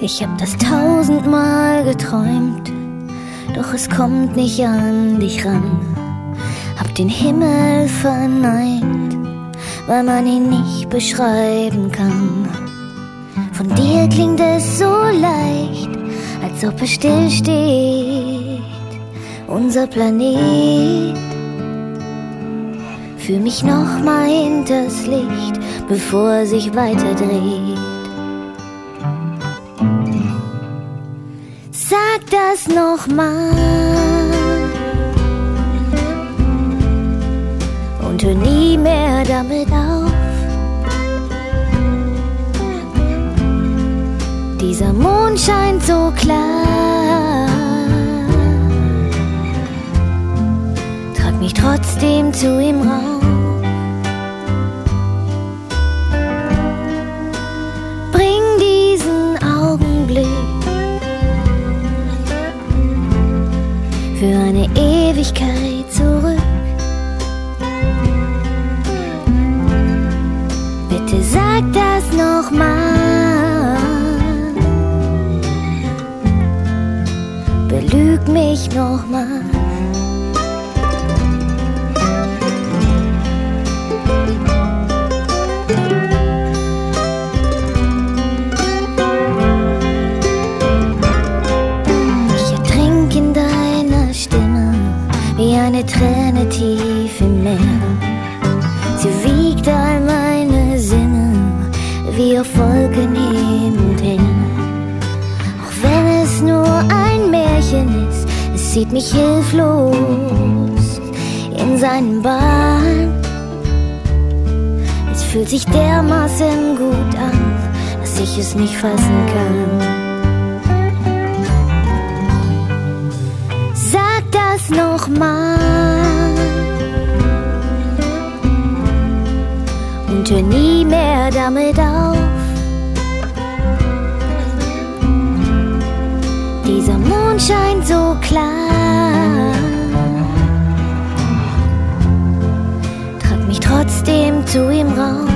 Ich hab das 1000-mal geträumt, doch es kommt nicht an dich ran. Hab den Himmel verneint, weil man ihn nicht beschreiben kann. Von dir klingt es so leicht, als ob es still steht, unser Planet. Führ mich noch mal hinters Licht, bevor er sich weiterdreht. Sag das noch mal und hör nie mehr damit auf. Dieser Mond scheint so klar, trag mich trotzdem zu ihm rauf. Bring diesen Augenblick für eine Ewigkeit zurück. Bitte sag das noch mal, belüg mich noch mal. Wie eine Träne tief im Meer. Sie wiegt all meine Sinne wie auf Wolken hin und her. Auch wenn es nur ein Märchen ist, es zieht mich hilflos in seinen Bann. Es fühlt sich dermaßen gut an, dass ich es nicht fassen kann. Noch mal und hör nie mehr damit auf. Dieser Mond scheint so klar, trag mich trotzdem zu ihm rauf.